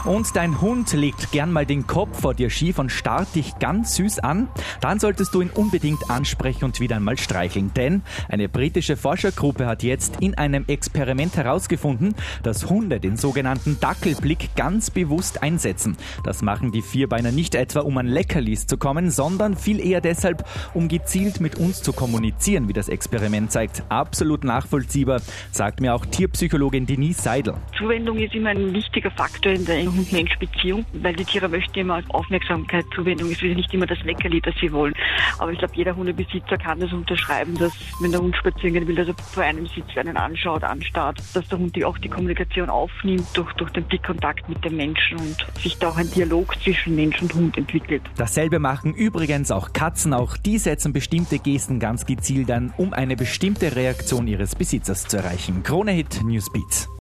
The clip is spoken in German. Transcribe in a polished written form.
Und dein Hund legt gern mal den Kopf vor dir schief und starrt dich ganz süß an? Dann solltest du ihn unbedingt ansprechen und wieder einmal streicheln. Denn eine britische Forschergruppe hat jetzt in einem Experiment herausgefunden, dass Hunde den sogenannten Dackelblick ganz bewusst einsetzen. Das machen die Vierbeiner nicht etwa, um an Leckerlis zu kommen, sondern viel eher deshalb, um gezielt mit uns zu kommunizieren, wie das Experiment zeigt. Absolut nachvollziehbar, sagt mir auch Tierpsychologin Denise Seidel. Zuwendung ist immer ein wichtiger Faktor in der Hund-Mensch-Beziehung, weil die Tiere möchten immer Aufmerksamkeit. Zuwendung ist nicht immer das Leckerli, das sie wollen. Aber ich glaube, jeder Hundebesitzer kann das unterschreiben, dass wenn der Hund spazieren gehen will, dass er vor einem sitzt, einen anschaut, anstarrt, dass der Hund auch die Kommunikation aufnimmt durch den Blickkontakt mit dem Menschen und sich da auch ein Dialog zwischen Mensch und Hund entwickelt. Dasselbe machen übrigens auch Katzen. Auch die setzen bestimmte Gesten ganz gezielt an, um eine bestimmte Reaktion ihres Besitzers zu erreichen. Krone Hit Newsbeat.